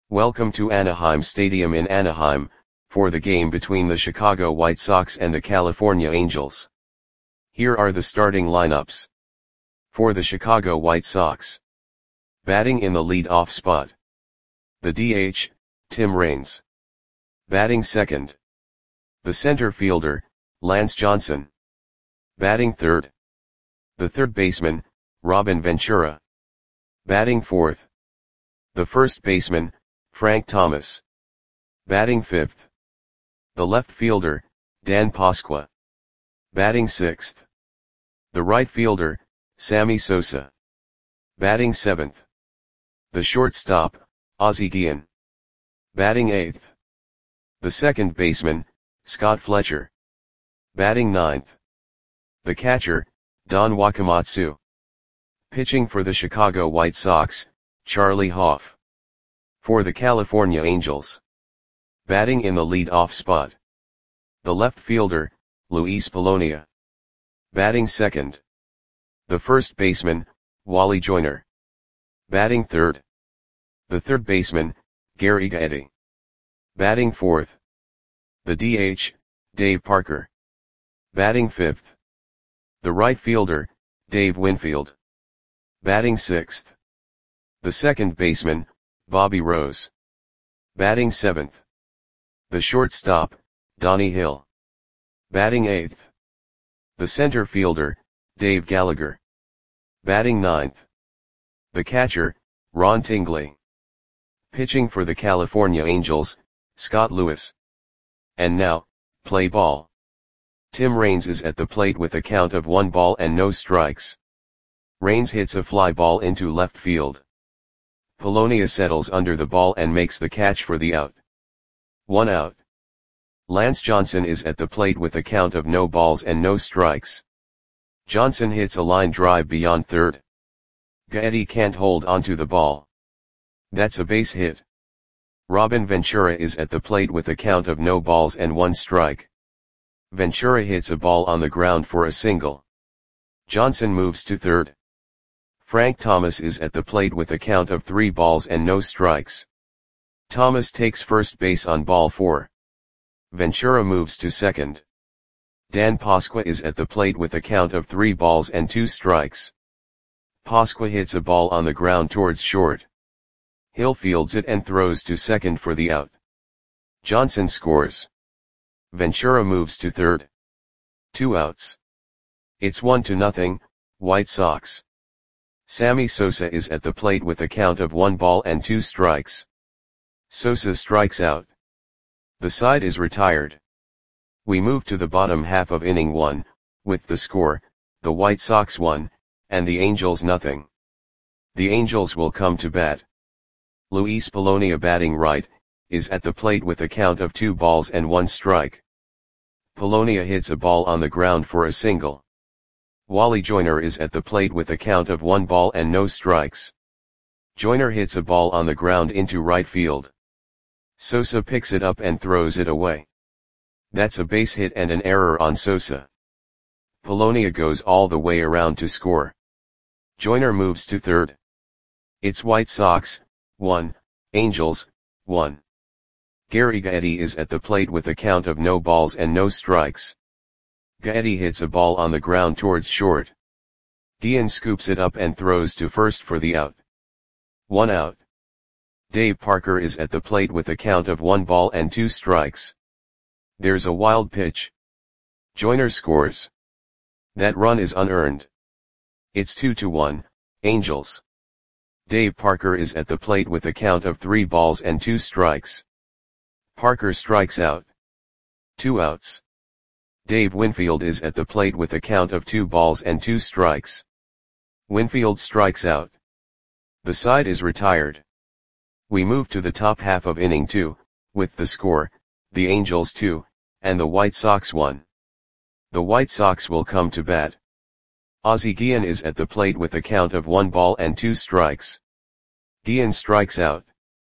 Welcome to Anaheim Stadium in Anaheim, for the game between the Chicago White Sox and the California Angels. Here are the starting lineups. For the Chicago White Sox. Batting in the lead-off spot. The DH, Tim Raines. Batting second. The center fielder, Lance Johnson. Batting third. The third baseman, Robin Ventura. Batting fourth. The first baseman, Frank Thomas. Batting fifth. The left fielder, Dan Pasqua. Batting sixth. The right fielder, Sammy Sosa. Batting seventh. The shortstop, Ozzie Guillen. Batting eighth. The second baseman, Scott Fletcher. Batting ninth. The catcher, Don Wakamatsu. Pitching for the Chicago White Sox, Charlie Hough. For the California Angels. Batting in the lead-off spot. The left fielder, Luis Polonia. Batting second. The first baseman, Wally Joyner. Batting third. The third baseman, Gary Gaetti. Batting fourth. The DH, Dave Parker. Batting fifth. The right fielder, Dave Winfield. Batting sixth. The second baseman, Bobby Rose. Batting seventh. The shortstop, Donnie Hill. Batting eighth. The center fielder, Dave Gallagher. Batting ninth. The catcher, Ron Tingley. Pitching for the California Angels, Scott Lewis. And now, play ball. Tim Raines is at the plate with a count of 1 ball and no strikes. Raines hits a fly ball into left field. Polonia settles under the ball and makes the catch for the out. 1 out. Lance Johnson is at the plate with a count of no balls and no strikes. Johnson hits a line drive beyond third. Gaetti can't hold onto the ball. That's a base hit. Robin Ventura is at the plate with a count of no balls and 1 strike. Ventura hits a ball on the ground for a single. Johnson moves to third. Frank Thomas is at the plate with a count of 3 balls and no strikes. Thomas takes first base on ball 4. Ventura moves to second. Dan Pasqua is at the plate with a count of 3 balls and 2 strikes. Pasqua hits a ball on the ground towards short. Hill fields it and throws to second for the out. Johnson scores. Ventura moves to third. 2 outs. It's 1-0, White Sox. Sammy Sosa is at the plate with a count of 1 ball and 2 strikes. Sosa strikes out. The side is retired. We move to the bottom half of inning 1, with the score, the White Sox 1, and the Angels 0. The Angels will come to bat. Luis Polonia batting right, is at the plate with a count of 2 balls and 1 strike. Polonia hits a ball on the ground for a single. Wally Joyner is at the plate with a count of 1 ball and no strikes. Joyner hits a ball on the ground into right field. Sosa picks it up and throws it away. That's a base hit and an error on Sosa. Polonia goes all the way around to score. Joyner moves to third. It's White Sox 1, Angels 1. Gary Gaetti is at the plate with a count of no balls and no strikes. Gaetti hits a ball on the ground towards short. Guillen scoops it up and throws to first for the out. 1 out. Dave Parker is at the plate with a count of 1 ball and 2 strikes. There's a wild pitch. Joyner scores. That run is unearned. It's 2-1, Angels. Dave Parker is at the plate with a count of 3 balls and 2 strikes. Parker strikes out. 2 outs. Dave Winfield is at the plate with a count of 2 balls and 2 strikes. Winfield strikes out. The side is retired. We move to the top half of inning 2, with the score, the Angels 2, and the White Sox 1. The White Sox will come to bat. Ozzie Guillen is at the plate with a count of 1 ball and 2 strikes. Guillen strikes out.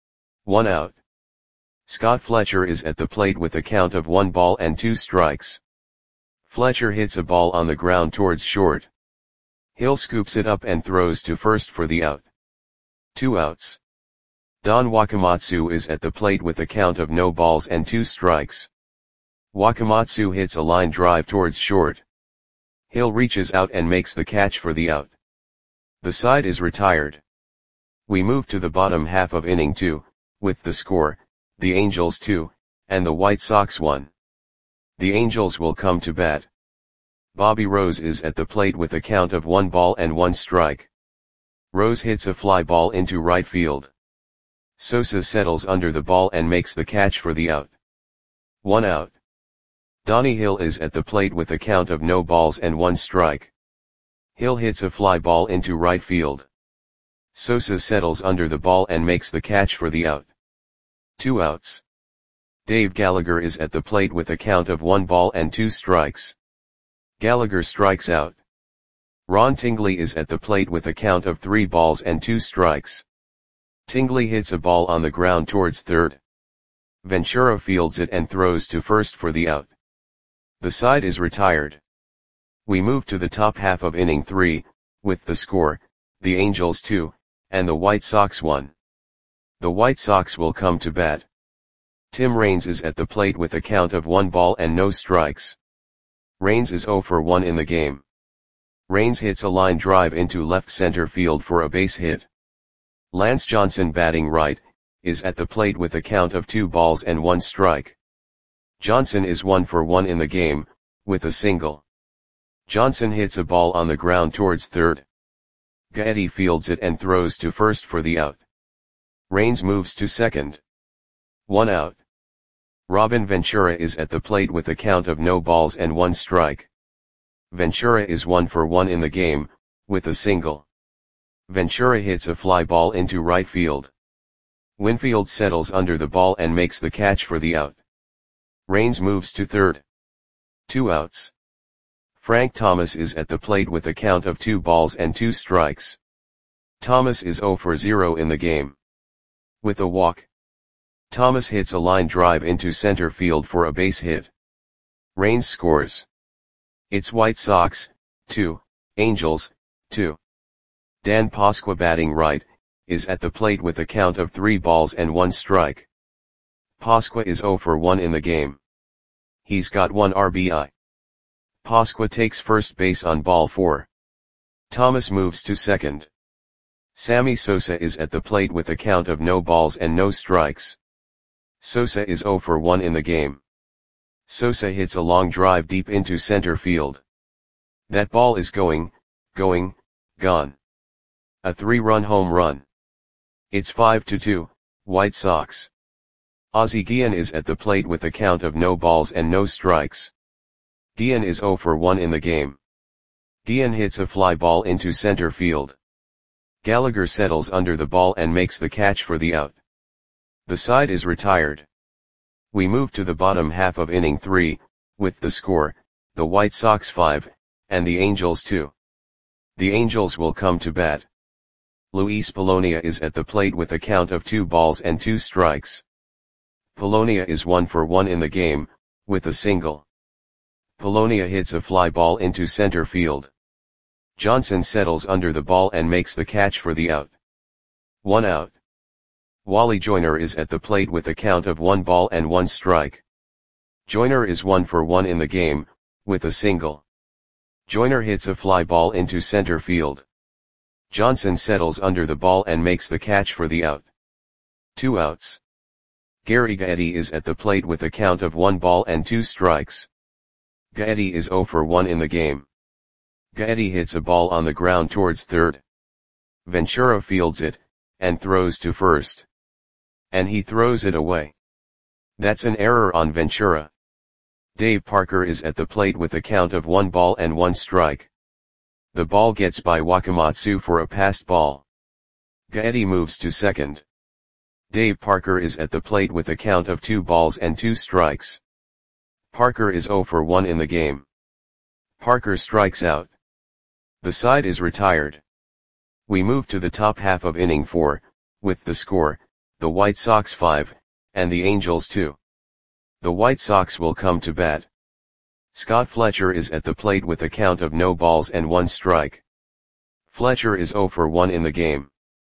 1 out. Scott Fletcher is at the plate with a count of 1 ball and 2 strikes. Fletcher hits a ball on the ground towards short. Hill scoops it up and throws to first for the out. 2 outs. Don Wakamatsu is at the plate with a count of no balls and 2 strikes. Wakamatsu hits a line drive towards short. Hill reaches out and makes the catch for the out. The side is retired. We move to the bottom half of inning 2, with the score, the Angels 2, and the White Sox 1. The Angels will come to bat. Bobby Rose is at the plate with a count of 1 ball and 1 strike. Rose hits a fly ball into right field. Sosa settles under the ball and makes the catch for the out. 1 out. Donnie Hill is at the plate with a count of no balls and 1 strike. Hill hits a fly ball into right field. Sosa settles under the ball and makes the catch for the out. 2 outs. Dave Gallagher is at the plate with a count of 1 ball and 2 strikes. Gallagher strikes out. Ron Tingley is at the plate with a count of 3 balls and 2 strikes. Tingley hits a ball on the ground towards third. Ventura fields it and throws to first for the out. The side is retired. We move to the top half of inning 3, with the score, the Angels 2, and the White Sox 1. The White Sox will come to bat. Tim Raines is at the plate with a count of 1 ball and no strikes. Raines is 0 for 1 in the game. Raines hits a line drive into left center field for a base hit. Lance Johnson, batting right, is at the plate with a count of 2 balls and 1 strike. Johnson is 1 for 1 in the game, with a single. Johnson hits a ball on the ground towards third. Gaetti fields it and throws to first for the out. Raines moves to second. 1 out. Robin Ventura is at the plate with a count of no balls and 1 strike. Ventura is 1 for 1 in the game, with a single. Ventura hits a fly ball into right field. Winfield settles under the ball and makes the catch for the out. Raines moves to third. 2 outs. Frank Thomas is at the plate with a count of 2 balls and 2 strikes. Thomas is 0 for 0 in the game. With a walk. Thomas hits a line drive into center field for a base hit. Raines scores. It's White Sox, 2, Angels, 2. Dan Pasqua, batting right, is at the plate with a count of 3 balls and 1 strike. Pasqua is 0 for 1 in the game. He's got 1 RBI. Pasqua takes first base on ball 4. Thomas moves to second. Sammy Sosa is at the plate with a count of no balls and no strikes. Sosa is 0 for 1 in the game. Sosa hits a long drive deep into center field. That ball is gone. A 3-run home run. It's 5-2, White Sox. Ozzie Guillen is at the plate with a count of no balls and no strikes. Guillen is 0 for 1 in the game. Guillen hits a fly ball into center field. Gallagher settles under the ball and makes the catch for the out. The side is retired. We move to the bottom half of inning 3, with the score, the White Sox 5, and the Angels 2. The Angels will come to bat. Luis Polonia is at the plate with a count of 2 balls and 2 strikes. Polonia is 1 for 1 in the game, with a single. Polonia hits a fly ball into center field. Johnson settles under the ball and makes the catch for the out. 1 out. Wally Joyner is at the plate with a count of 1 ball and 1 strike. Joyner is 1 for 1 in the game, with a single. Joyner hits a fly ball into center field. Johnson settles under the ball and makes the catch for the out. 2 outs. Gary Gaetti is at the plate with a count of 1 ball and 2 strikes. Gaetti is 0 for 1 in the game. Gaetti hits a ball on the ground towards third. Ventura fields it, and throws to first. And he throws it away. That's an error on Ventura. Dave Parker is at the plate with a count of 1 ball and 1 strike. The ball gets by Wakamatsu for a passed ball. Gaetti moves to second. Dave Parker is at the plate with a count of 2 balls and 2 strikes. Parker is 0 for 1 in the game. Parker strikes out. The side is retired. We move to the top half of inning 4, with the score, the White Sox 5, and the Angels 2. The White Sox will come to bat. Scott Fletcher is at the plate with a count of no balls and 1 strike. Fletcher is 0 for 1 in the game.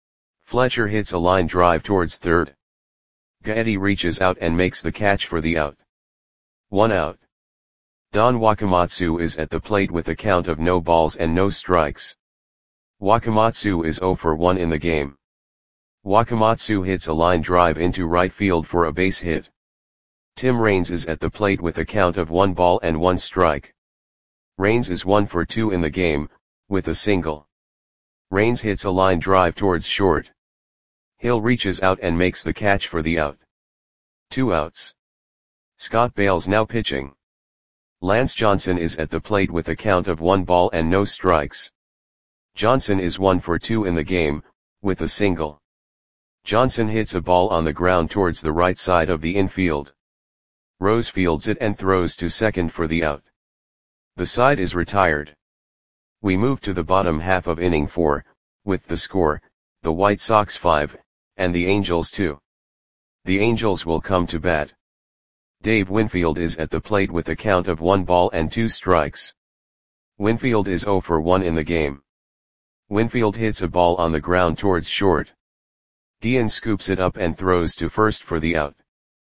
Fletcher hits a line drive towards third. Gaetti reaches out and makes the catch for the out. 1 out. Don Wakamatsu is at the plate with a count of no balls and no strikes. Wakamatsu is 0 for 1 in the game. Wakamatsu hits a line drive into right field for a base hit. Tim Raines is at the plate with a count of 1 ball and 1 strike. Raines is 1 for 2 in the game, with a single. Raines hits a line drive towards short. Hill reaches out and makes the catch for the out. 2 outs. Scott Bales now pitching. Lance Johnson is at the plate with a count of 1 ball and no strikes. Johnson is 1 for 2 in the game, with a single. Johnson hits a ball on the ground towards the right side of the infield. Rose fields it and throws to second for the out. The side is retired. We move to the bottom half of inning 4, with the score, the White Sox 5, and the Angels 2. The Angels will come to bat. Dave Winfield is at the plate with a count of 1 ball and 2 strikes. Winfield is 0 for 1 in the game. Winfield hits a ball on the ground towards short. Guillen scoops it up and throws to first for the out.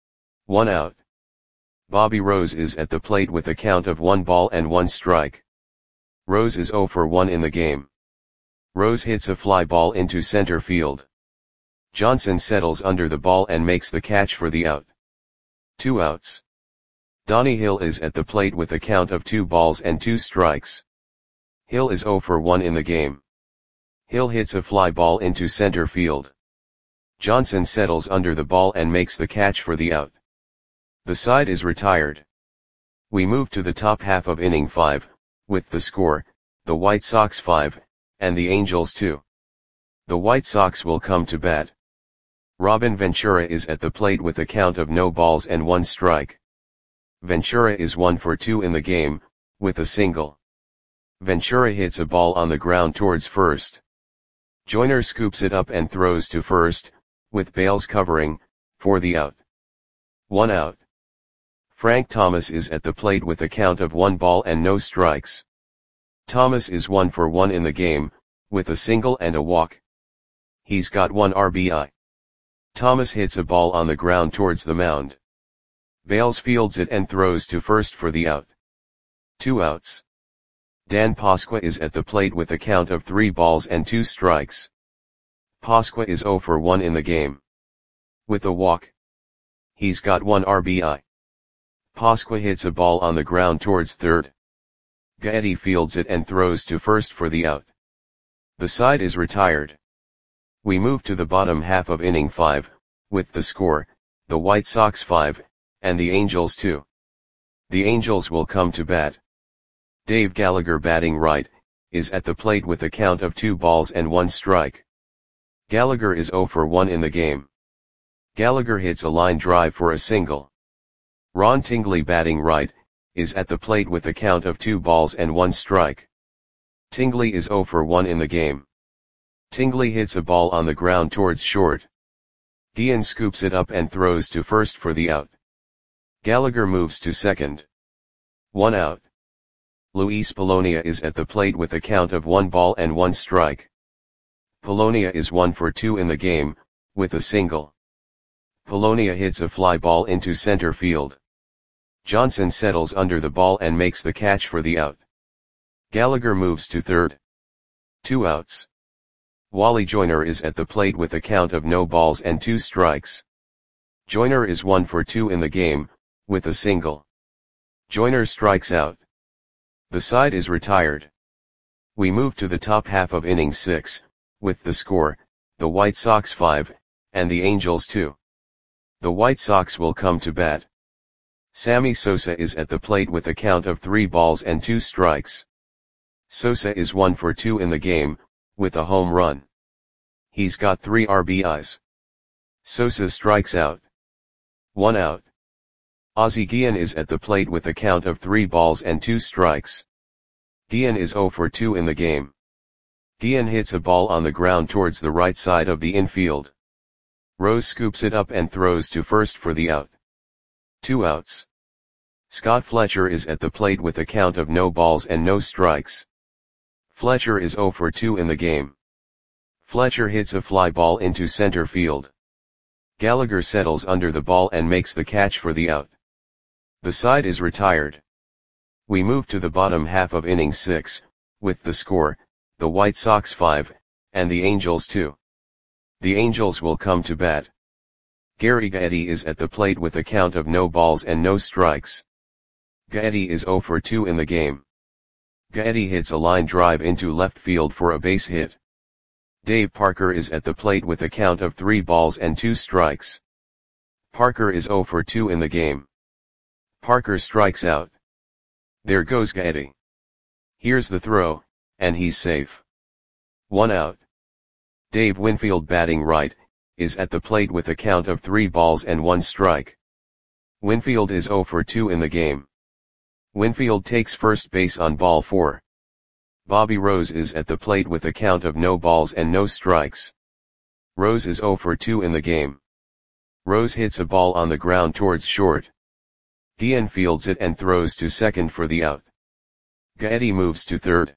1 out. Bobby Rose is at the plate with a count of 1 ball and 1 strike. Rose is 0 for 1 in the game. Rose hits a fly ball into center field. Johnson settles under the ball and makes the catch for the out. 2 outs. Donnie Hill is at the plate with a count of 2 balls and 2 strikes. Hill is 0 for 1 in the game. Hill hits a fly ball into center field. Johnson settles under the ball and makes the catch for the out. The side is retired. We move to the top half of inning 5, with the score, the White Sox 5, and the Angels 2. The White Sox will come to bat. Robin Ventura is at the plate with a count of no balls and 1 strike. Ventura is 1 for 2 in the game, with a single. Ventura hits a ball on the ground towards first. Joyner scoops it up and throws to first, with Bales covering, for the out. 1 out. Frank Thomas is at the plate with a count of 1 ball and no strikes. Thomas is 1 for 1 in the game, with a single and a walk. He's got 1 RBI. Thomas hits a ball on the ground towards the mound. Bales fields it and throws to first for the out. 2 outs. Dan Pasqua is at the plate with a count of 3 balls and 2 strikes. Pasqua is 0 for 1 in the game. With a walk. He's got 1 RBI. Pasqua hits a ball on the ground towards third. Gaetti fields it and throws to first for the out. The side is retired. We move to the bottom half of inning 5, with the score, the White Sox 5, and the Angels 2. The Angels will come to bat. Dave Gallagher batting right, is at the plate with a count of 2 balls and 1 strike. Gallagher is 0 for 1 in the game. Gallagher hits a line drive for a single. Ron Tingley batting right, is at the plate with a count of 2 balls and 1 strike. Tingley is 0 for 1 in the game. Tingley hits a ball on the ground towards short. Guillen scoops it up and throws to first for the out. Gallagher moves to second. 1 out. Luis Polonia is at the plate with a count of 1 ball and 1 strike. Polonia is 1 for 2 in the game, with a single. Polonia hits a fly ball into center field. Johnson settles under the ball and makes the catch for the out. Gallagher moves to third. 2 outs. Wally Joyner is at the plate with a count of no balls and 2 strikes. Joyner is 1 for 2 in the game, with a single. Joyner strikes out. The side is retired. We move to the top half of inning 6, with the score, the White Sox 5, and the Angels 2. The White Sox will come to bat. Sammy Sosa is at the plate with a count of 3 balls and 2 strikes. Sosa is 1 for 2 in the game, with a home run. He's got 3 RBIs. Sosa strikes out. 1 out. Ozzie Guillen is at the plate with a count of 3 balls and 2 strikes. Guillen is 0 for 2 in the game. Guillen hits a ball on the ground towards the right side of the infield. Rose scoops it up and throws to first for the out. 2 outs. Scott Fletcher is at the plate with a count of no balls and no strikes. Fletcher is 0 for 2 in the game. Fletcher hits a fly ball into center field. Gallagher settles under the ball and makes the catch for the out. The side is retired. We move to the bottom half of inning 6, with the score, the White Sox 5, and the Angels 2. The Angels will come to bat. Gary Gaetti is at the plate with a count of no balls and no strikes. Gaetti is 0 for 2 in the game. Gaetti hits a line drive into left field for a base hit. Dave Parker is at the plate with a count of 3 balls and 2 strikes. Parker is 0 for 2 in the game. Parker strikes out. There goes Gaetti. Here's the throw, and he's safe. 1 out. Dave Winfield, batting right, is at the plate with a count of 3 balls and 1 strike. Winfield is 0 for 2 in the game. Winfield takes first base on ball 4. Bobby Rose is at the plate with a count of no balls and no strikes. Rose is 0 for 2 in the game. Rose hits a ball on the ground towards short. Guillen fields it and throws to second for the out. Gaetti moves to third.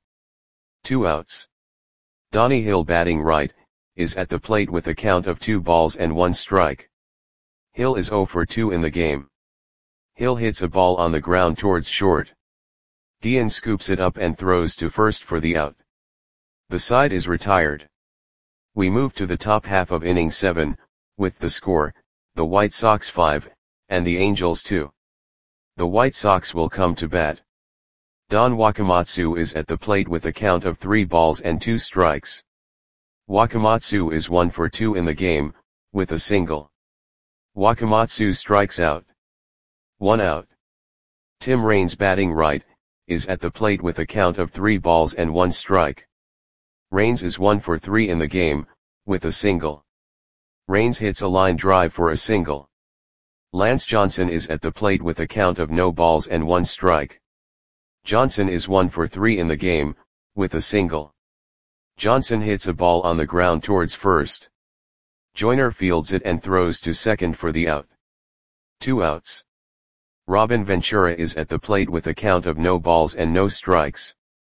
2 outs. Donnie Hill, batting right, is at the plate with a count of 2 balls and 1 strike. Hill is 0 for 2 in the game. Hill hits a ball on the ground towards short. Guillen scoops it up and throws to first for the out. The side is retired. We move to the top half of inning 7, with the score, the White Sox 5, and the Angels 2. The White Sox will come to bat. Don Wakamatsu is at the plate with a count of 3 balls and 2 strikes. Wakamatsu is 1 for 2 in the game, with a single. Wakamatsu strikes out. 1 out. Tim Raines, batting right, is at the plate with a count of 3 balls and 1 strike. Raines is 1 for 3 in the game, with a single. Raines hits a line drive for a single. Lance Johnson is at the plate with a count of no balls and 1 strike. Johnson is 1 for 3 in the game, with a single. Johnson hits a ball on the ground towards first. Joyner fields it and throws to second for the out. 2 outs. Robin Ventura is at the plate with a count of no balls and no strikes.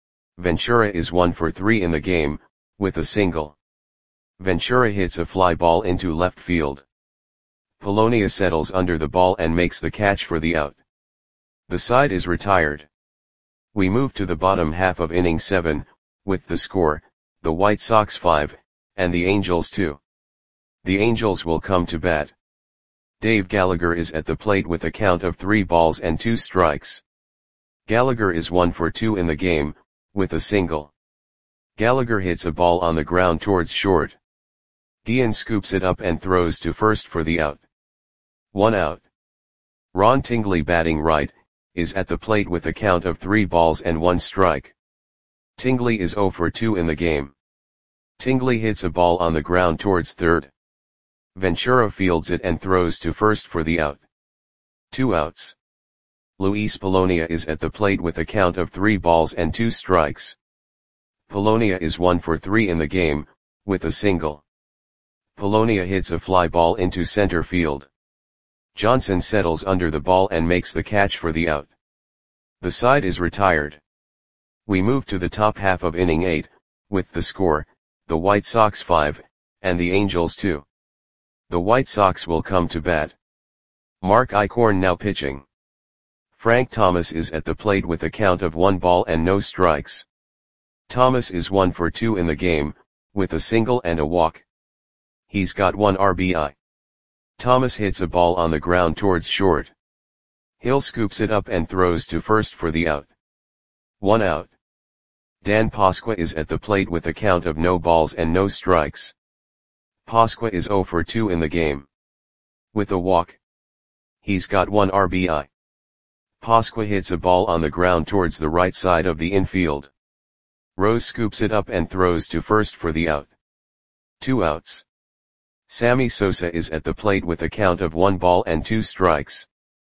Ventura is 1 for 3 in the game, with a single. Ventura hits a fly ball into left field. Polonia settles under the ball and makes the catch for the out. The side is retired. We move to the bottom half of inning 7, with the score, the White Sox 5, and the Angels 2. The Angels will come to bat. Dave Gallagher is at the plate with a count of 3 balls and 2 strikes. Gallagher is 1 for 2 in the game, with a single. Gallagher hits a ball on the ground towards short. Guillen scoops it up and throws to first for the out. 1 out. Ron Tingley, batting right, is at the plate with a count of 3 balls and 1 strike. Tingley is 0 for 2 in the game. Tingley hits a ball on the ground towards third. Ventura fields it and throws to first for the out. 2 outs. Luis Polonia is at the plate with a count of 3 balls and 2 strikes. Polonia is 1 for 3 in the game, with a single. Polonia hits a fly ball into center field. Johnson settles under the ball and makes the catch for the out. The side is retired. We move to the top half of inning 8, with the score, the White Sox 5, and the Angels 2. The White Sox will come to bat. Mark Eichhorn now pitching. Frank Thomas is at the plate with a count of 1 ball and no strikes. Thomas is 1 for 2 in the game, with a single and a walk. He's got 1 RBI. Thomas hits a ball on the ground towards short. Hill scoops it up and throws to first for the out. 1 out. Dan Pasqua is at the plate with a count of no balls and no strikes. Pasqua is 0 for 2 in the game. With a walk. He's got 1 RBI. Pasqua hits a ball on the ground towards the right side of the infield. Rose scoops it up and throws to first for the out. 2 outs. Sammy Sosa is at the plate with a count of 1 ball and 2 strikes.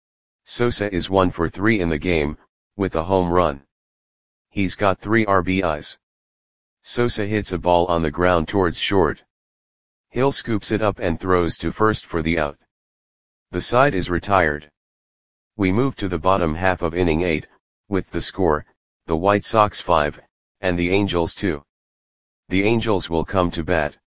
Sosa is 1 for 3 in the game, with a home run. He's got 3 RBIs. Sosa hits a ball on the ground towards short. Hill scoops it up and throws to first for the out. The side is retired. We move to the bottom half of inning 8, with the score, the White Sox 5, and the Angels 2. The Angels will come to bat.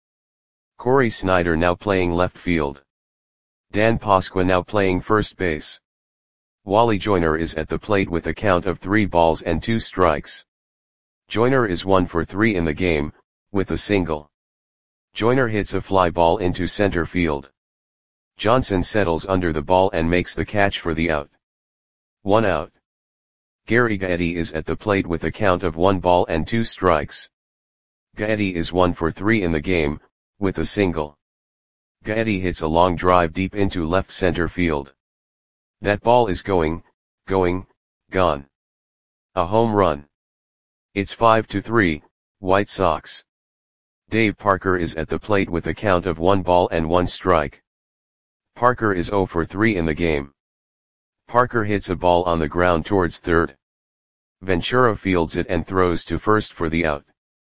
Corey Snyder now playing left field. Dan Pasqua now playing first base. Wally Joyner is at the plate with a count of 3 balls and 2 strikes. Joyner is 1 for 3 in the game, with a single. Joyner hits a fly ball into center field. Johnson settles under the ball and makes the catch for the out. 1 out. Gary Gaetti is at the plate with a count of 1 ball and 2 strikes. Gaetti is 1 for 3 in the game, with a single. Gaetti hits a long drive deep into left center field. That ball is gone. A home run. It's 5-3, White Sox. Dave Parker is at the plate with a count of 1 ball and 1 strike. Parker is 0 for 3 in the game. Parker hits a ball on the ground towards third. Ventura fields it and throws to first for the out.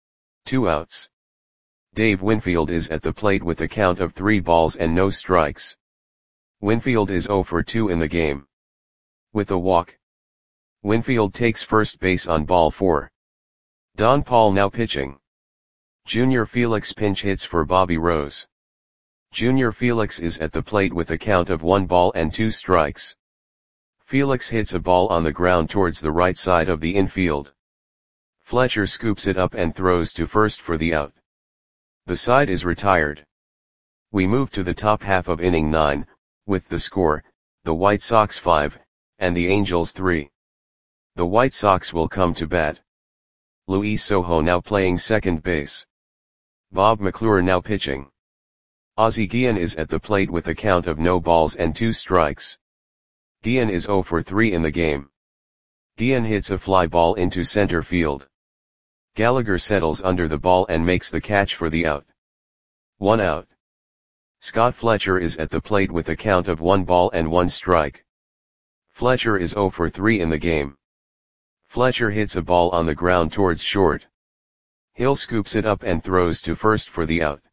2 outs. Dave Winfield is at the plate with a count of 3 balls and no strikes. Winfield is 0 for 2 in the game. With a walk. Winfield takes first base on ball 4. Don Paul now pitching. Junior Felix pinch hits for Bobby Rose. Junior Felix is at the plate with a count of 1 ball and 2 strikes. Felix hits a ball on the ground towards the right side of the infield. Fletcher scoops it up and throws to first for the out. The side is retired. We move to the top half of inning 9, with the score, the White Sox 5, and the Angels 3. The White Sox will come to bat. Luis Sojo now playing second base. Bob McClure now pitching. Ozzie Guillen is at the plate with a count of no balls and 2 strikes. Guillen is 0 for 3 in the game. Guillen hits a fly ball into center field. Gallagher settles under the ball and makes the catch for the out. 1 out. Scott Fletcher is at the plate with a count of 1 ball and 1 strike. Fletcher is 0 for 3 in the game. Fletcher hits a ball on the ground towards short. Hill scoops it up and throws to first for the out.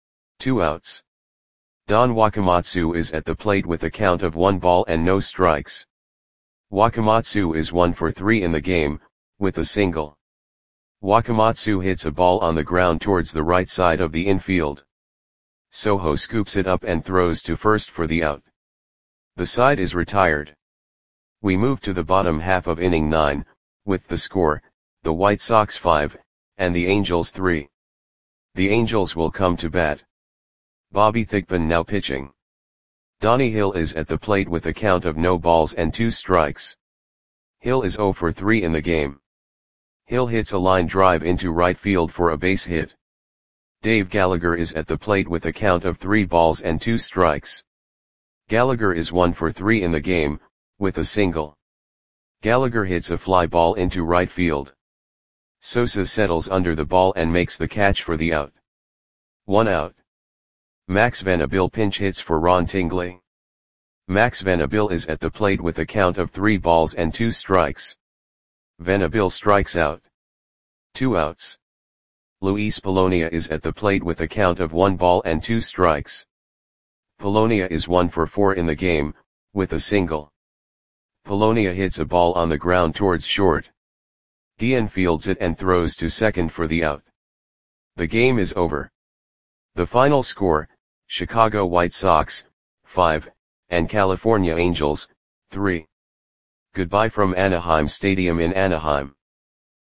2 outs. Don Wakamatsu is at the plate with a count of 1 ball and no strikes. Wakamatsu is 1 for 3 in the game, with a single. Wakamatsu hits a ball on the ground towards the right side of the infield. Sojo scoops it up and throws to first for the out. The side is retired. We move to the bottom half of inning 9, with the score, the White Sox 5, and the Angels 3. The Angels will come to bat. Bobby Thigpen now pitching. Donnie Hill is at the plate with a count of no balls and 2 strikes. Hill is 0 for 3 in the game. Hill hits a line drive into right field for a base hit. Dave Gallagher is at the plate with a count of 3 balls and 2 strikes. Gallagher is 1 for 3 in the game, with a single. Gallagher hits a fly ball into right field. Sosa settles under the ball and makes the catch for the out. 1 out. Max Vanderbilt pinch hits for Ron Tingley. Max Vanderbilt is at the plate with a count of 3 balls and 2 strikes. Vanderbilt strikes out. 2 outs. Luis Polonia is at the plate with a count of 1 ball and 2 strikes. Polonia is 1 for 4 in the game, with a single. Polonia hits a ball on the ground towards short. Guillen fields it and throws to second for the out. The game is over. The final score, Chicago White Sox, 5, and California Angels, 3. Goodbye from Anaheim Stadium in Anaheim.